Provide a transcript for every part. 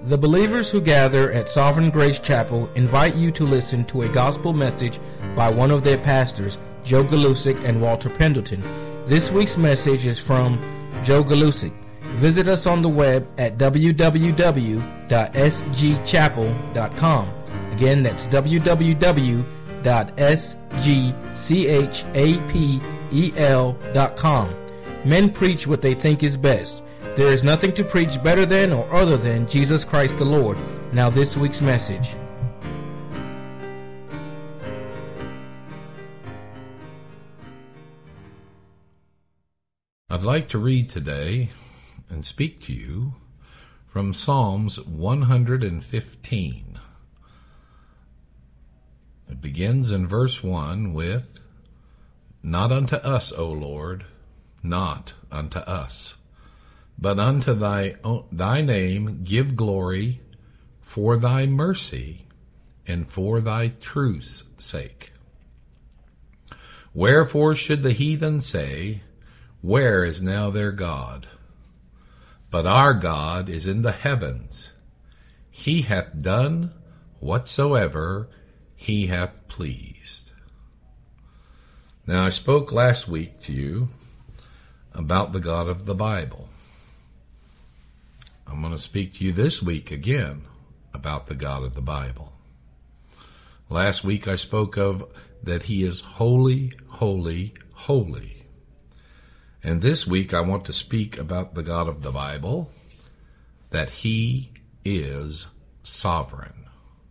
The believers who gather at Sovereign Grace Chapel invite you to listen to a gospel message by one of their pastors, Joe Galusic and Walter Pendleton. This week's message is from Joe Galusic. Visit us on the web at www.sgchapel.com. Again, that's www.sgchapel.com. Men preach what they think is best. There is nothing to preach better than or other than Jesus Christ the Lord. Now this week's message. I'd like to read today and speak to you from Psalms 115. It begins in verse 1 with, "Not unto us, O Lord, not unto us, but unto thy name give glory for thy mercy and for thy truth's sake. Wherefore should the heathen say, Where is now their God? But our God is in the heavens. He hath done whatsoever he hath pleased." Now, I spoke last week to you about the God of the Bible. I'm going to speak to you this week again about the God of the Bible. Last week I spoke of that he is holy, holy, holy. And this week I want to speak about the God of the Bible, that he is sovereign.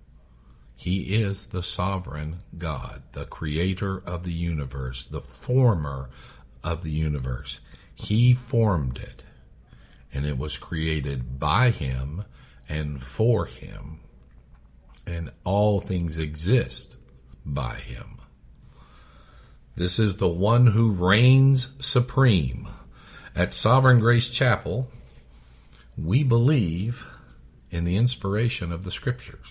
He is the sovereign God, the creator of the universe, the former of the universe. He formed it, and it was created by him and for him, and all things exist by him. This is the one who reigns supreme. At Sovereign Grace Chapel, we believe in the inspiration of the Scriptures,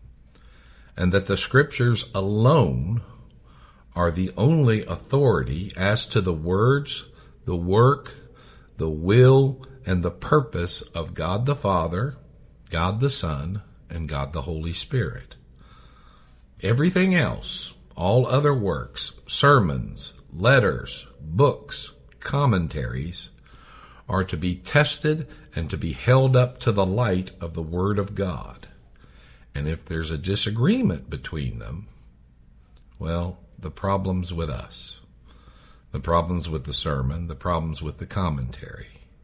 and that the Scriptures alone are the only authority as to the words, the work, the will, and the purpose of God the Father, God the Son, and God the Holy Spirit. Everything else, all other works, sermons, letters, books, commentaries, are to be tested and to be held up to the light of the Word of God. And if there's a disagreement between them, well, the problem's with us. The problem's with the sermon, the problem's with the commentary.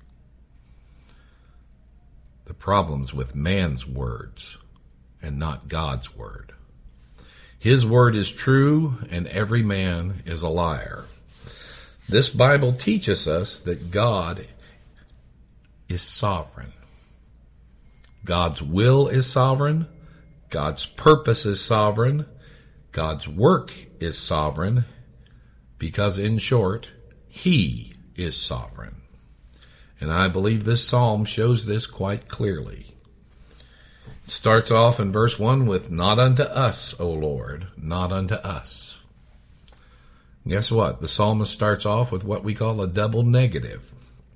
The problem's with man's words and not God's word. His word is true, and every man is a liar. This Bible teaches us that God is sovereign. God's will is sovereign. God's purpose is sovereign. God's work is sovereign, because in short, he is sovereign. And I believe this psalm shows this quite clearly. It starts off in verse 1 with, "Not unto us, O Lord, not unto us." Guess what? The psalmist starts off with what we call a double negative.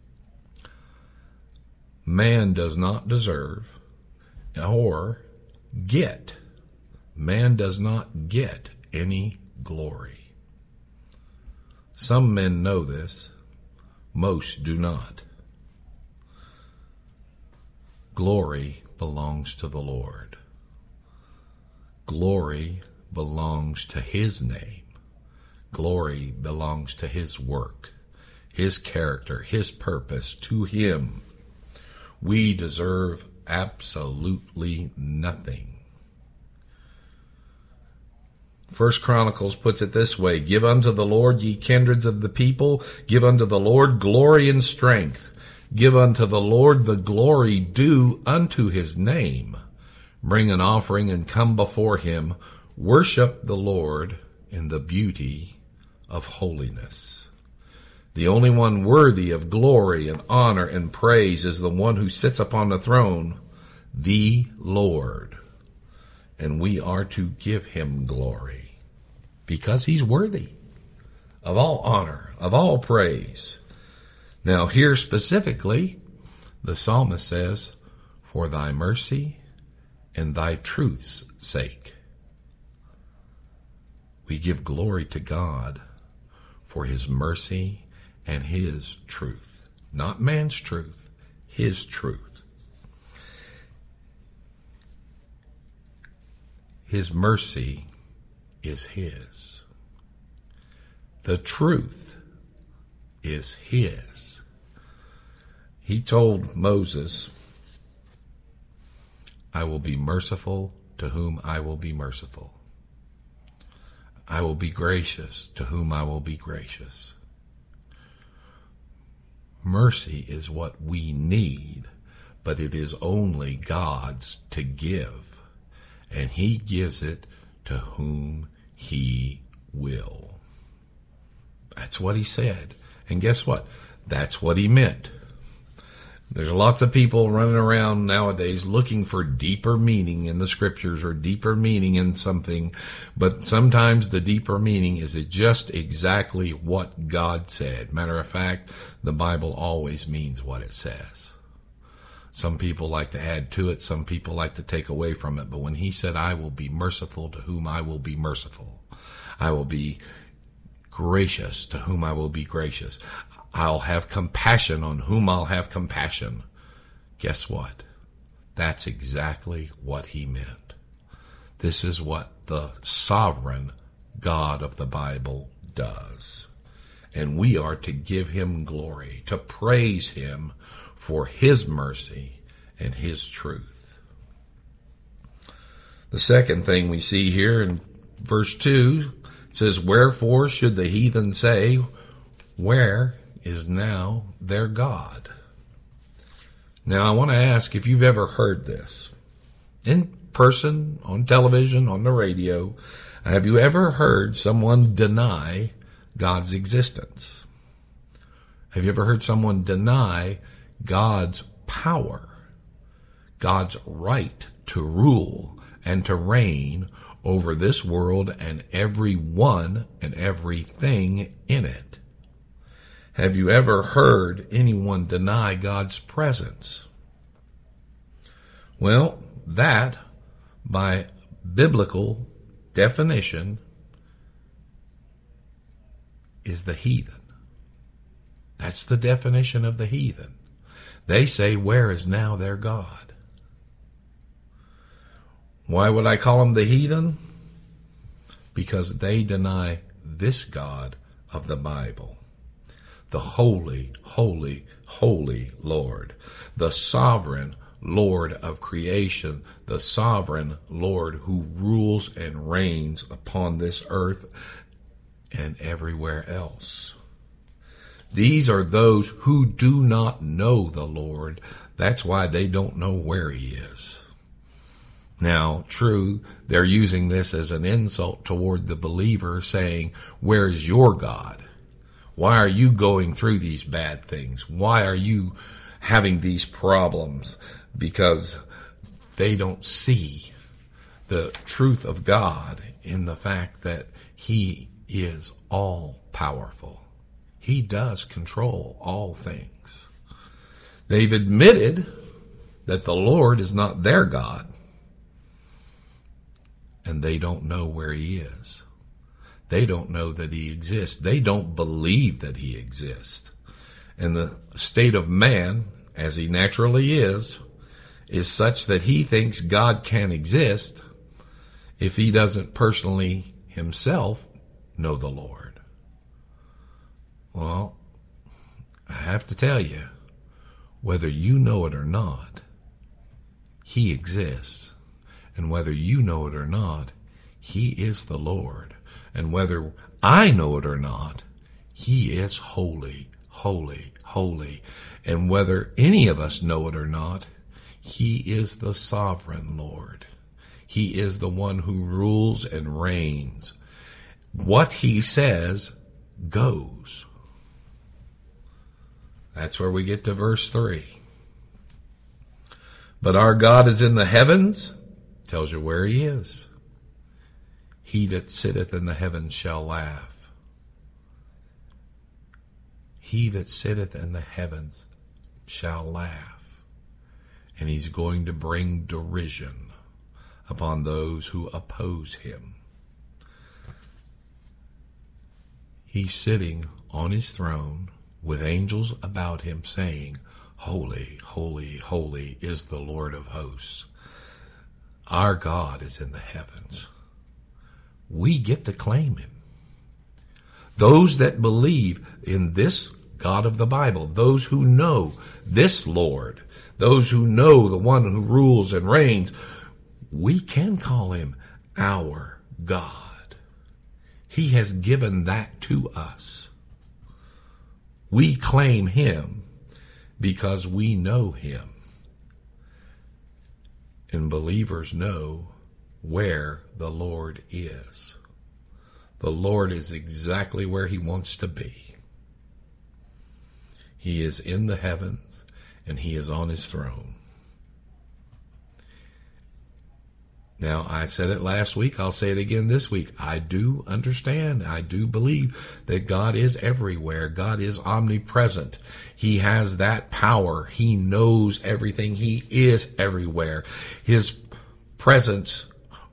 Man does not deserve or get. Man does not get any glory. Some men know this. Most do not. Glory belongs to the Lord. Glory belongs to his name. Glory belongs to his work, his character, his purpose, to him. We deserve absolutely nothing. First Chronicles puts it this way, "Give unto the Lord, ye kindreds of the people, give unto the Lord glory and strength. Give unto the Lord the glory due unto his name. Bring an offering and come before him. Worship the Lord in the beauty of holiness." The only one worthy of glory and honor and praise is the one who sits upon the throne, the Lord. And we are to give him glory because he's worthy of all honor, of all praise. Now here specifically, the psalmist says, for thy mercy and thy truth's sake. We give glory to God for his mercy and his truth. Not man's truth, his truth. His mercy is his. The truth is his. He told Moses, I will be merciful to whom I will be merciful. I will be gracious to whom I will be gracious. Mercy is what we need, but it is only God's to give, and he gives it to whom he will. That's what he said. And guess what? That's what he meant. There's lots of people running around nowadays looking for deeper meaning in the scriptures or deeper meaning in something, but sometimes the deeper meaning is just exactly what God said. Matter of fact, the Bible always means what it says. Some people like to add to it, some people like to take away from it, but when he said, I will be merciful to whom I will be merciful, I will be gracious to whom I will be gracious, I'll have compassion on whom I'll have compassion. Guess what? That's exactly what he meant. This is what the sovereign God of the Bible does. And we are to give him glory, to praise him for his mercy and his truth. The second thing we see here in verse 2 says, wherefore should the heathen say, where is now their God? Now I want to ask if you've ever heard this. In person, on television, on the radio, have you ever heard someone deny God's existence? Have you ever heard someone deny God's power, God's right to rule and to reign over this world and everyone and everything in it? Have you ever heard anyone deny God's presence? Well, that, by biblical definition, is the heathen. That's the definition of the heathen. They say, where is now their God? Why would I call them the heathen? Because they deny this God of the Bible. The holy, holy, holy Lord, the sovereign Lord of creation, the sovereign Lord who rules and reigns upon this earth and everywhere else. These are those who do not know the Lord. That's why they don't know where he is. Now, true, they're using this as an insult toward the believer, saying, where is your God? Why are you going through these bad things? Why are you having these problems? Because they don't see the truth of God in the fact that he is all powerful. He does control all things. They've admitted that the Lord is not their God, and they don't know where he is. They don't know that he exists. They don't believe that he exists. And the state of man, as he naturally is such that he thinks God can exist if he doesn't personally himself know the Lord. Well, I have to tell you, whether you know it or not, he exists. And whether you know it or not, he is the Lord. And whether I know it or not, he is holy, holy, holy. And whether any of us know it or not, he is the sovereign Lord. He is the one who rules and reigns. What he says goes. That's where we get to verse 3. But our God is in the heavens, tells you where he is. He that sitteth in the heavens shall laugh. He that sitteth in the heavens shall laugh. and he's going to bring derision upon those who oppose him. He's sitting on his throne with angels about him saying, "Holy, holy, holy is the Lord of hosts." Our God is in the heavens. We get to claim him. Those that believe in this God of the Bible, those who know this Lord, those who know the one who rules and reigns, we can call him our God. He has given that to us. We claim him because we know him. And believers know where the Lord is. The Lord is exactly where he wants to be. He is in the heavens and he is on his throne. Now, I said it last week. I'll say it again this week. I do understand. I do believe that God is everywhere. God is omnipresent. He has that power. He knows everything. He is everywhere. His presence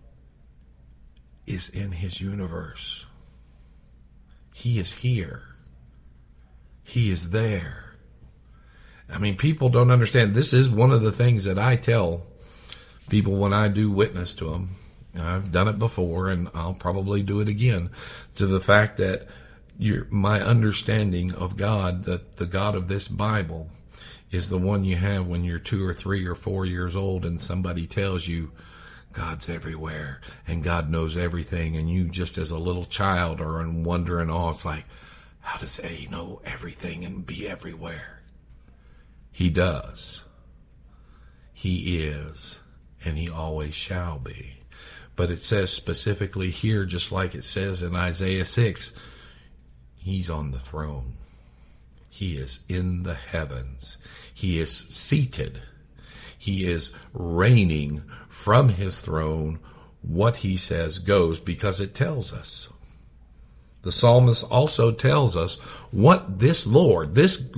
is in his universe. He is here. He is there. I mean, people don't understand. This is one of the things that I tell people when I do witness to them. I've done it before, and I'll probably do it again, to the fact that my understanding of God, that the God of this Bible, is the one you have when you're 2 or 3 or 4 years old and somebody tells you God's everywhere and God knows everything, and you just as a little child are in wonder and awe. It's like, how does he know everything and be everywhere? He does. He is. And he always shall be. But it says specifically here, just like it says in Isaiah 6, he's on the throne. He is in the heavens. He is seated. He is reigning from his throne. What he says goes, because it tells us. The psalmist also tells us what this Lord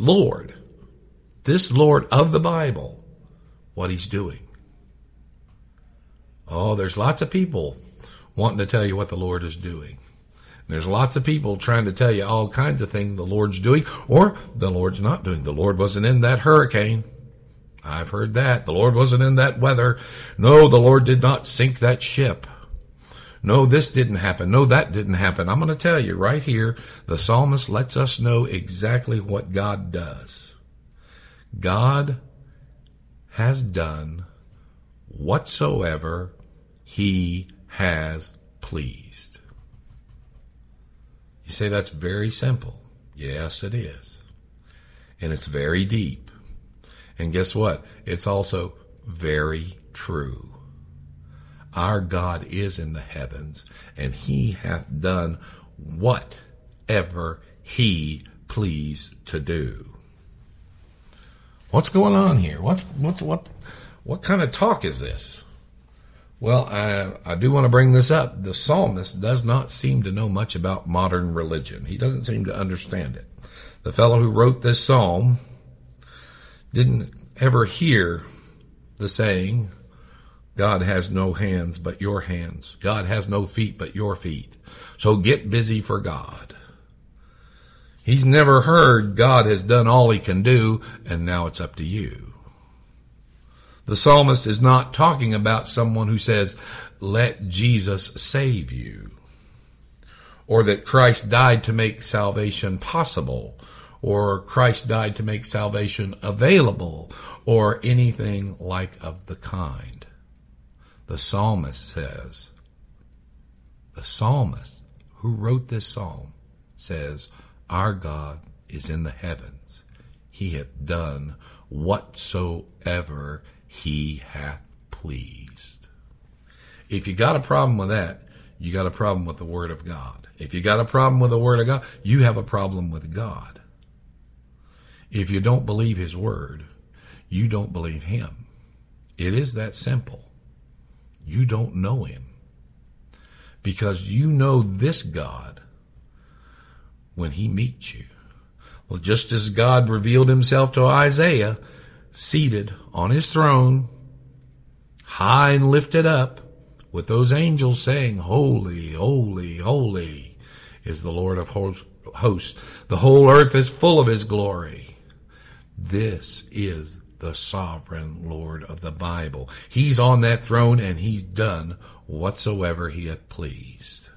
of the Bible, what he's doing. Oh, there's lots of people wanting to tell you what the Lord is doing. There's lots of people trying to tell you all kinds of things the Lord's doing, or the Lord's not doing. The Lord wasn't in that hurricane. I've heard that. The Lord wasn't in that weather. No, the Lord did not sink that ship. No, this didn't happen. No, that didn't happen. I'm going to tell you right here, the psalmist lets us know exactly what God does. God has done whatsoever he has pleased. You say that's very simple. Yes, it is. And it's very deep. And guess what? It's also very true. Our God is in the heavens, and he hath done whatever he pleased to do. What's going on here? What kind of talk is this? Well, I do want to bring this up. The psalmist does not seem to know much about modern religion. He doesn't seem to understand it. The fellow who wrote this psalm didn't ever hear the saying, God has no hands but your hands. God has no feet but your feet. So get busy for God. He's never heard God has done all he can do, and now it's up to you. The psalmist is not talking about someone who says, let Jesus save you, or that Christ died to make salvation possible, or Christ died to make salvation available, or anything like of the kind. The psalmist says, the psalmist who wrote this psalm says, our God is in the heavens. He hath done whatsoever he hath pleased. If you got a problem with that, you got a problem with the Word of God. If you got a problem with the Word of God, you have a problem with God. If you don't believe his Word, you don't believe him. It is that simple. You don't know him. Because you know this God when he meets you. Well, just as God revealed himself to Isaiah seated on his throne, high and lifted up, with those angels saying, Holy, holy, holy is the Lord of hosts. The whole earth is full of his glory. This is the sovereign Lord of the Bible. He's on that throne, and he's done whatsoever he hath pleased.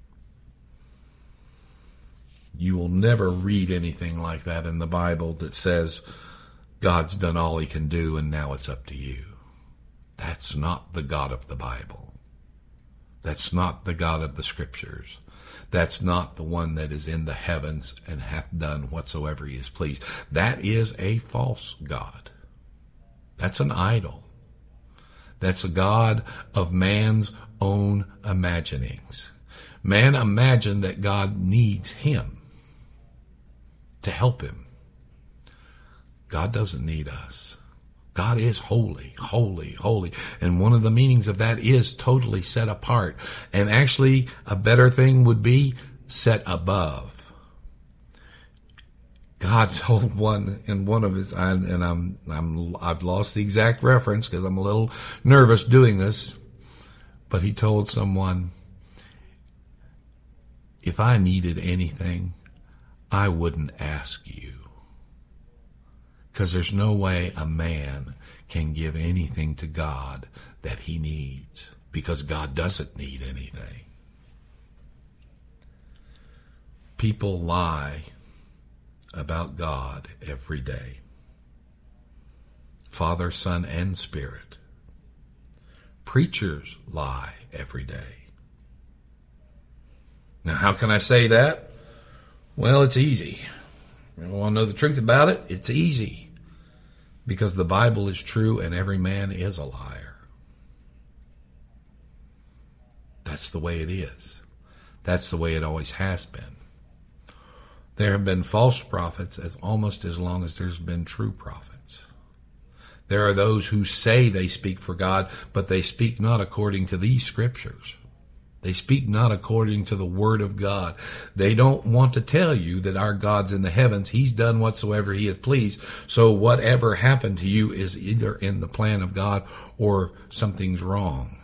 You will never read anything like that in the Bible that says God's done all he can do and now it's up to you. That's not the God of the Bible. That's not the God of the Scriptures. That's not the one that is in the heavens and hath done whatsoever he is pleased. That is a false God. That's an idol. That's a God of man's own imaginings. Man imagined that God needs him to help him. God doesn't need us. God is holy, holy, holy. And one of the meanings of that is totally set apart. And actually, a better thing would be set above. God told one in one of his, I've lost the exact reference because I'm a little nervous doing this, but he told someone, if I needed anything, I wouldn't ask you. Because there's no way a man can give anything to God that he needs, because God doesn't need anything. People lie about God every day. Father, Son, and Spirit. Preachers lie every day. Now, how can I say that? Well, it's easy. You want to know the truth about it? It's easy. Because the Bible is true and every man is a liar. That's the way it is. That's the way it always has been. There have been false prophets almost as long as there's been true prophets. There are those who say they speak for God, but they speak not according to these scriptures. They speak not according to the word of God. They don't want to tell you that our God's in the heavens. He's done whatsoever he hath pleased. So whatever happened to you is either in the plan of God or something's wrong.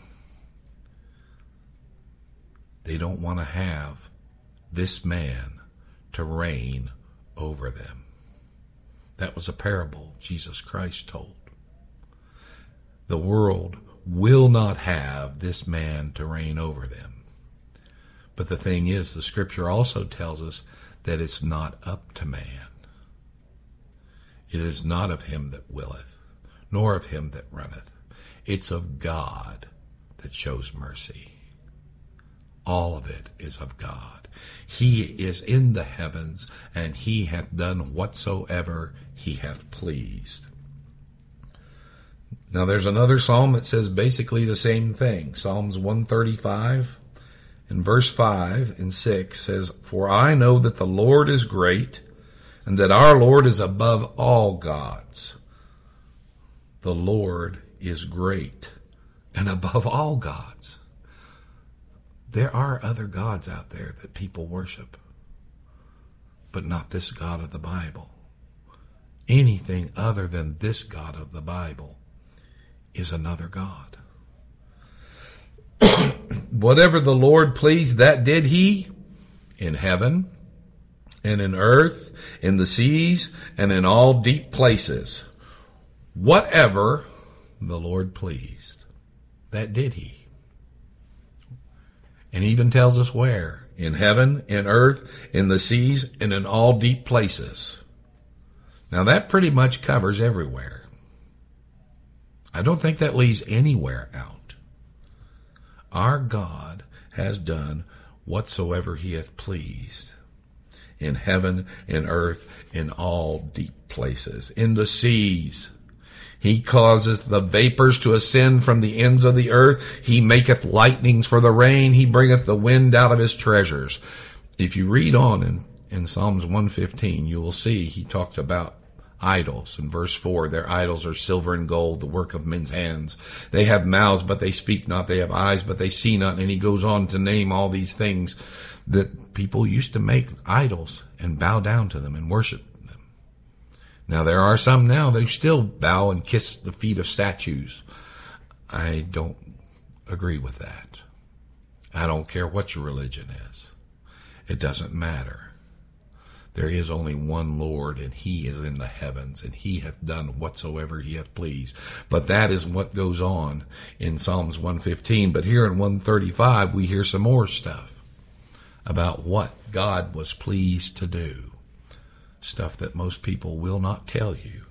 They don't want to have this man to reign over them. That was a parable Jesus Christ told. The world will not have this man to reign over them. But the thing is, the Scripture also tells us that it's not up to man. It is not of him that willeth, nor of him that runneth. It's of God that shows mercy. All of it is of God. He is in the heavens, and he hath done whatsoever he hath pleased. Now there's another psalm that says basically the same thing. Psalms 135 and verse 5 and 6 says, For I know that the Lord is great, and that our Lord is above all gods. The Lord is great and above all gods. There are other gods out there that people worship, but not this God of the Bible. Anything other than this God of the Bible is another God. Whatever the Lord pleased, that did he in heaven and in earth, in the seas, and in all deep places. Whatever the Lord pleased, that did he. And he even tells us where. In heaven, in earth, in the seas, and in all deep places. Now that pretty much covers everywhere. I don't think that leaves anywhere out. Our God has done whatsoever he hath pleased. In heaven, in earth, in all deep places. In the seas. He causeth the vapors to ascend from the ends of the earth. He maketh lightnings for the rain. He bringeth the wind out of his treasures. If you read on in Psalms 115, you will see he talks about idols. In verse 4, their idols are silver and gold, the work of men's hands. They have mouths, but they speak not. They have eyes, but they see not. And he goes on to name all these things that people used to make idols and bow down to them and worship them. Now, there are some now, they still bow and kiss the feet of statues. I don't agree with that. I don't care what your religion is. It doesn't matter. There is only one Lord, and he is in the heavens, and he hath done whatsoever he hath pleased. But that is what goes on in Psalms 115. But here in 135, we hear some more stuff about what God was pleased to do. Stuff that most people will not tell you.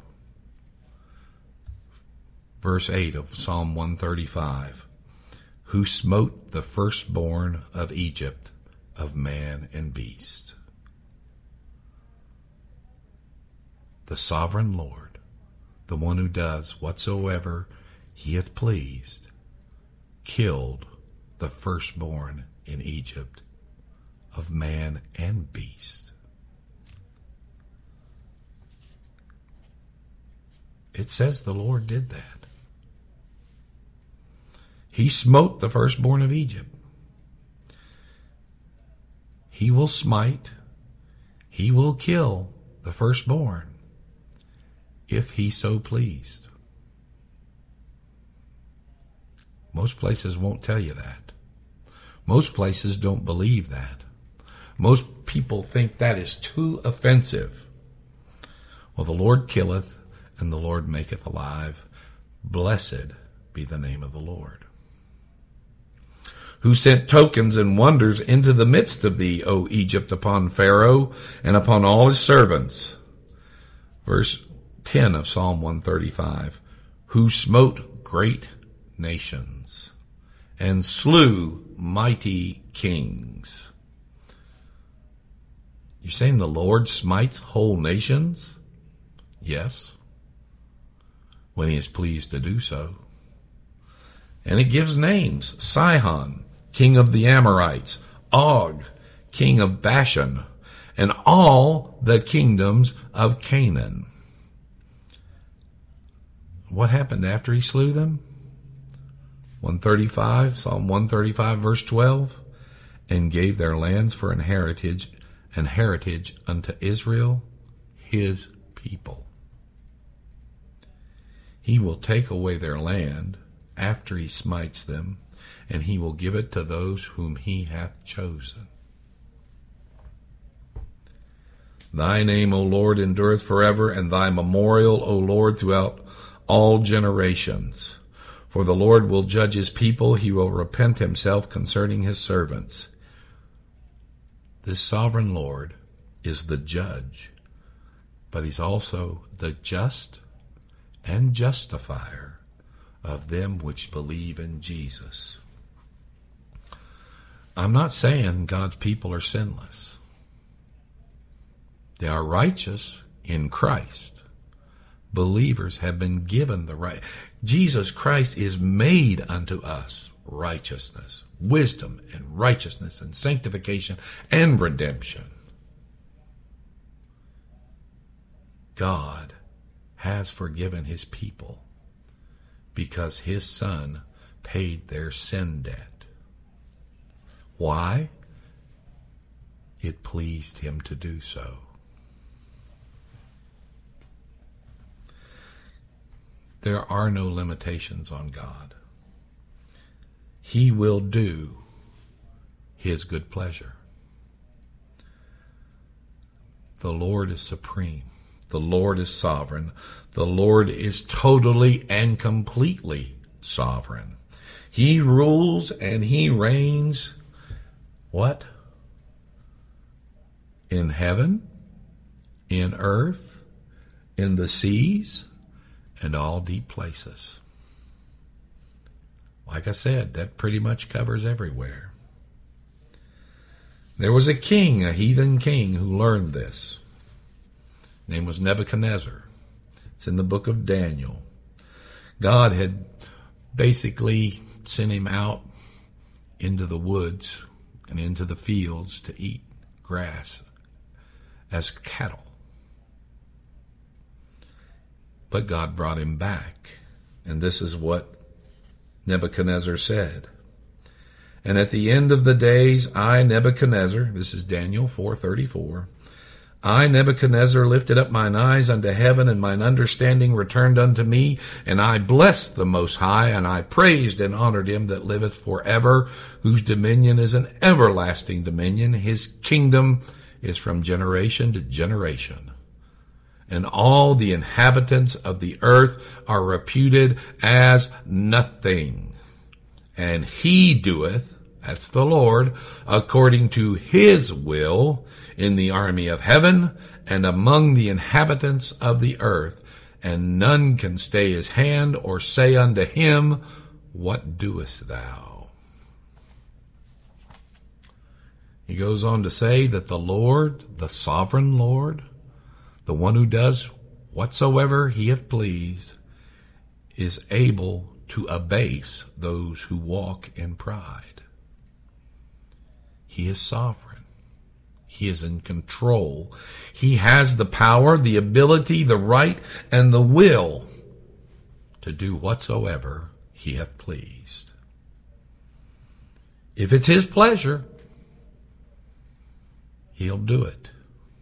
Verse 8 of Psalm 135. Who smote the firstborn of Egypt, of man and beast. The sovereign Lord, the one who does whatsoever he hath pleased, killed the firstborn in Egypt of man and beast. It says the Lord did that. He smote the firstborn of Egypt. He will smite, he will kill the firstborn, if he so pleased. Most places won't tell you that. Most places don't believe that. Most people think that is too offensive. Well, the Lord killeth, and the Lord maketh alive. Blessed be the name of the Lord. Who sent tokens and wonders into the midst of thee, O Egypt, upon Pharaoh and upon all his servants. Verse 10 of Psalm 135. Who smote great nations and slew mighty kings. You're saying the Lord smites whole nations? Yes, when he is pleased to do so. And it gives names. Sihon, king of the Amorites, Og, king of Bashan, and all the kingdoms of Canaan. What happened after he slew them? 135, Psalm 135, verse 12. And gave their lands for an heritage unto Israel, his people. He will take away their land after he smites them, and he will give it to those whom he hath chosen. Thy name, O Lord, endureth forever, and thy memorial, O Lord, throughout all generations. For the Lord will judge his people, he will repent himself concerning his servants. This sovereign Lord is the judge, but he's also the just and justifier of them which believe in Jesus. I'm not saying God's people are sinless. They are righteous in Christ. Believers have been given the right. Jesus Christ is made unto us righteousness, wisdom and righteousness and sanctification and redemption. God has forgiven his people because his Son paid their sin debt. Why? It pleased him to do so. There are no limitations on God. He will do his good pleasure. The Lord is supreme. The Lord is sovereign. The Lord is totally and completely sovereign. He rules and he reigns. What? In heaven, in earth, in the seas, and all deep places. Like I said, that pretty much covers everywhere. There was a king, a heathen king, who learned this. His name was Nebuchadnezzar. It's in the book of Daniel. God had basically sent him out into the woods and into the fields to eat grass as cattle. But God brought him back. And this is what Nebuchadnezzar said. And at the end of the days, I, Nebuchadnezzar, this is Daniel 4:34, I, Nebuchadnezzar, lifted up mine eyes unto heaven, and mine understanding returned unto me, and I blessed the Most High, and I praised and honored him that liveth forever, whose dominion is an everlasting dominion. His kingdom is from generation to generation. And all the inhabitants of the earth are reputed as nothing. And he doeth, that's the Lord, according to his will in the army of heaven and among the inhabitants of the earth, and none can stay his hand or say unto him, what doest thou? He goes on to say that the Lord, the sovereign Lord, the one who does whatsoever he hath pleased, is able to abase those who walk in pride. He is sovereign. He is in control. He has the power, the ability, the right, and the will to do whatsoever he hath pleased. If it's his pleasure, he'll do it.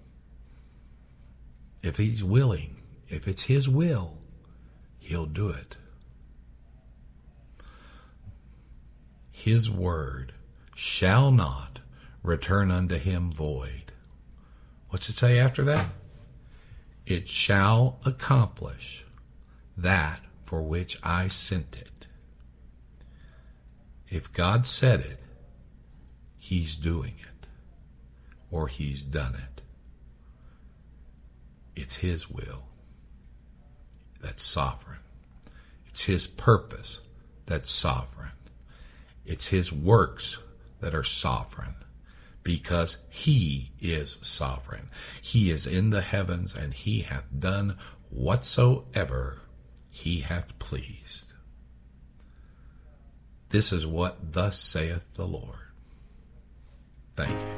If he's willing, if it's his will, he'll do it. His word shall not return unto him void. What's it say after that? It shall accomplish that for which I sent it. If God said it, he's doing it, or he's done it. It's his will that's sovereign. It's his purpose that's sovereign. It's his works that are sovereign, because he is sovereign. He is in the heavens, and he hath done whatsoever he hath pleased. This is what thus saith the Lord. Thank you.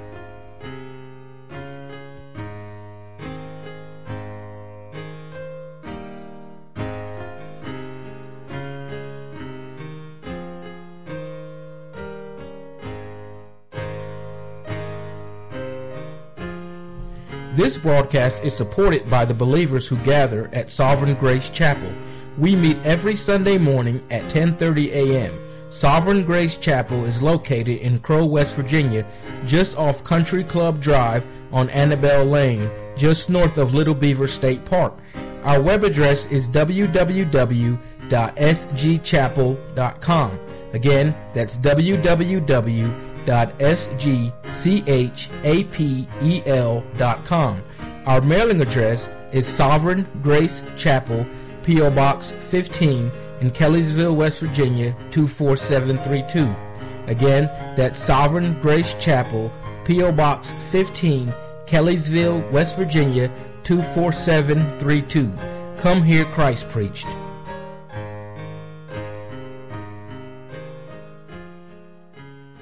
This broadcast is supported by the believers who gather at Sovereign Grace Chapel. We meet every Sunday morning at 10:30 a.m. Sovereign Grace Chapel is located in Crow, West Virginia, just off Country Club Drive on Annabelle Lane, just north of Little Beaver State Park. Our web address is www.sgchapel.com. Again, that's www.sgchapel.com. Our mailing address is Sovereign Grace Chapel, P.O. Box 15 in Kelleysville, West Virginia 24732. Again, that's Sovereign Grace Chapel, P.O. Box 15, Kelleysville, West Virginia 24732. Come hear Christ preached.